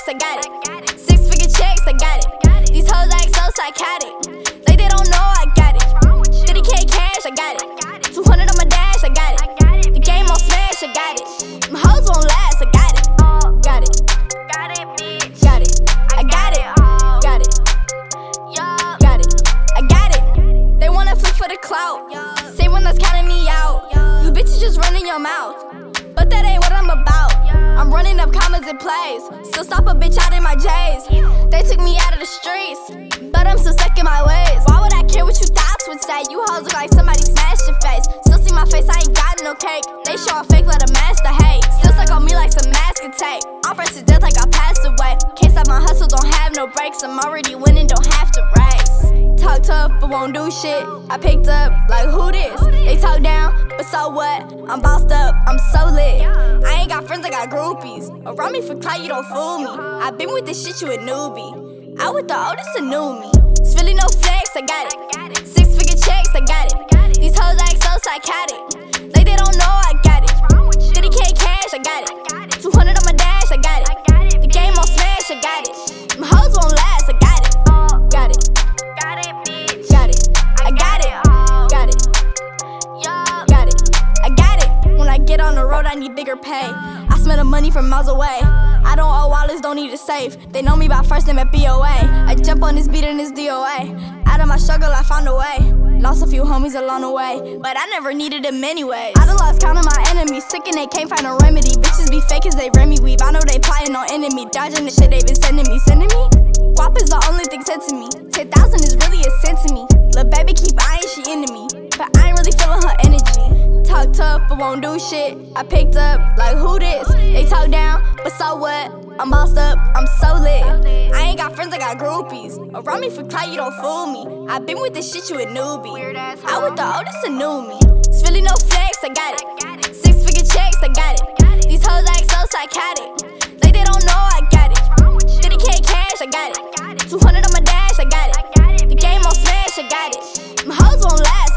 I got it. 6-figure checks, I got it. These hoes act so psychotic, like they don't know I got it. 30K cash, I got it. 200 on my dash, I got it. The game on smash, I got it. My hoes won't last, I got it. Got it. Got it, bitch. Got it. I got it. Got it. Got it. I got it. They wanna flip for the clout. Say one that's counting me out. You bitches just running your mouth, but that ain't what I'm about. I'm running up commas and plays, still stop a bitch out in my J's. They took me out of the streets, but I'm still stuck in my ways. Why would I care what you thoughts would say? You hoes look like somebody smashed your face. Still see my face, I ain't got no cake. They showin' fake, let a master hate. Still stuck on me like some masking tape. I'm fresh to death like I passed away. Can't stop my hustle, don't have no breaks. I'm already winning, don't have to race. Talk tough, but won't do shit. I picked up, like who this? They talk down, but so what? I'm bossed up, I'm so lit. I ain't got friends, I got groupies. Around me for clout, you don't fool me. I been with this shit, you a newbie. I with the oldest, a new me. It's really no flex, I got it. 6-figure checks, I got it. These hoes act so psychotic, like they don't know I got it. 30K cash, I got it. 200 on my dash, I got it. The game on smash, I got it. My hoes won't last, I got it. Got it. Got it, bitch. Got it. I got it. Got it. Got it. I got it. When I get on the road, I need bigger pay. I smell the money from miles away. I don't owe wallets, don't need a safe. They know me by first name at BOA. I jump on this beat and it's DOA. Out of my struggle, I found a way. Lost a few homies along the way, but I never needed them anyways. I done lost count of my enemies, sick and they can't find a remedy. Bitches be fake cause they Remy weave. I know they plotting on enemy, dodging the shit they been sending me. Guap is the only thing said to me. 10,000 is really a cent to me. Lil' baby keep eyeing, she into me, but I ain't really feeling her energy. Talk tough, but won't do shit. I picked up, like who this? They talk down, but so what? I'm bossed up, I'm so lit. I ain't got friends, I got groupies. Around me for clout, you don't fool me. I been with this shit, you a newbie. I with the oldest, a new me. It's really no flex, I got it. 6-figure checks, I got it. These hoes act so psychotic, like they don't know I got it. 30K cash, I got it. 200 on my dash, I got it. The game on smash, I got it. My hoes won't last.